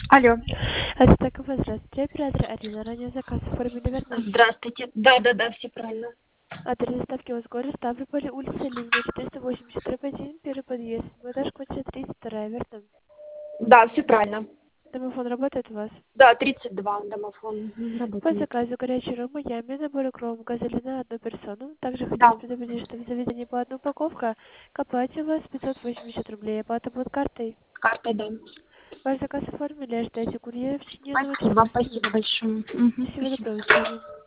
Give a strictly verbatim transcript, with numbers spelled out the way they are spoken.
Алло. Астакова, здравствуйте. Оператор Арина. Ранее заказ оформили, вернулись. Здравствуйте. Да, да, да, все правильно. Адрес доставки у вас город Ставрополь, улица Ленина, четыреста восемьдесят, один, первый подъезд. Этаж, квартира тридцать два, верно? Да, все правильно. Домофон работает у вас? Да, тридцать два домофон м, По работает. заказу горячий ром, ями, набор укрома, газели на одну персону. Также хотелось Да, предупредить, что в заведении по одной упаковка, к оплате у вас пятьсот восемьдесят рублей. Оплата будет картой. карта, да. Ваш заказ оформили, ожидайте курьера в течение одного Спасибо, часа. спасибо большое. Мгм, Всего спасибо. доброго, до свидания.